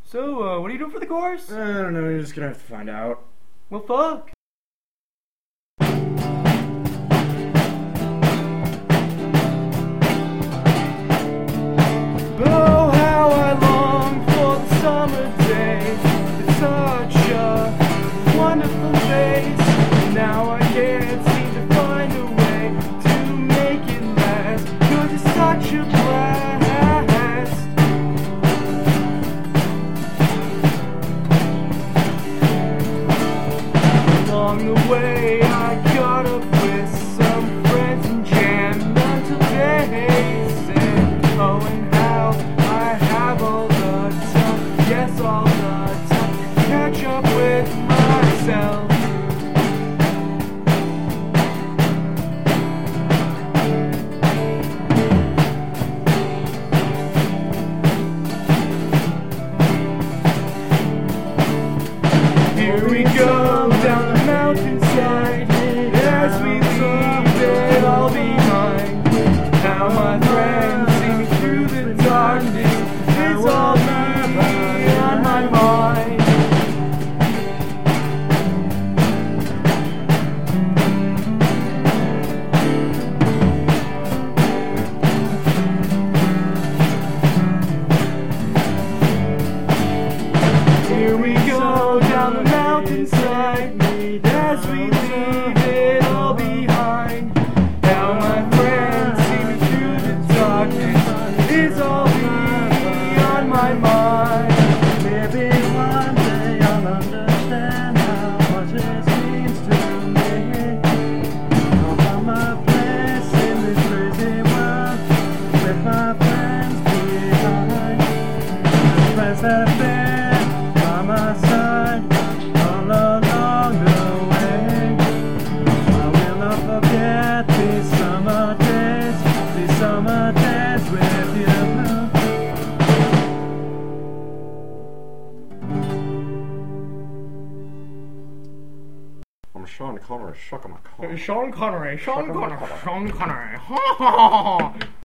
So, what are you doing for the chorus? I don't know, you're just gonna have to find out. Well, fuck. Oh, how I long for the summer days. It's such a wonderful face. Now I can't seem to find a way to make it last. 'Cause it's such a blast. Along the way, I got up with some friends and jammed until they said, oh, and how I have all the time, yes, all the time, to catch up with myself. Here we go down the mountainside, as we leave it all behind. Now my friends see me through the darkness, it's all me on my mind. Here we go down the mountainside, as we leave it all behind. Now my friends see me through the darkness, it's all me on my mind. Maybe one day I'll understand how much this means to me. I'll find my place in this crazy world with my friends behind. The friends that have been by my side all along the way. I will not forget these summer days with you. I'm Sean Connery, shuck my car. Sean Connery.